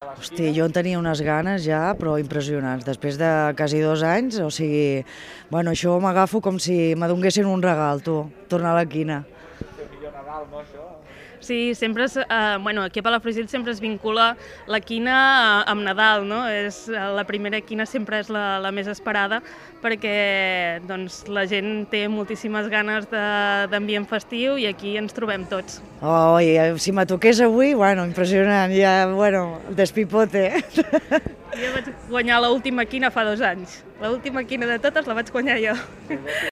Hosti, jo en tenia unes ganes ja, però impressionants. Després de quasi 2 anys, o sigui, bueno, això m'agafo com si m'adonguessin un regal, tu, tornar a la quina. Sí, sempre aquí a Palafrugell sempre es vincula la quina amb Nadal, no? La primera quina sempre és la més esperada perquè doncs, la gent té moltíssimes ganes d'ambient festiu i aquí ens trobem tots. Oh, i si me toqués avui, bueno, impressionant, ja, bueno, despipote. Jo vaig guanyar l'última quina fa 2 anys. L'última quina de totes la vaig guanyar jo.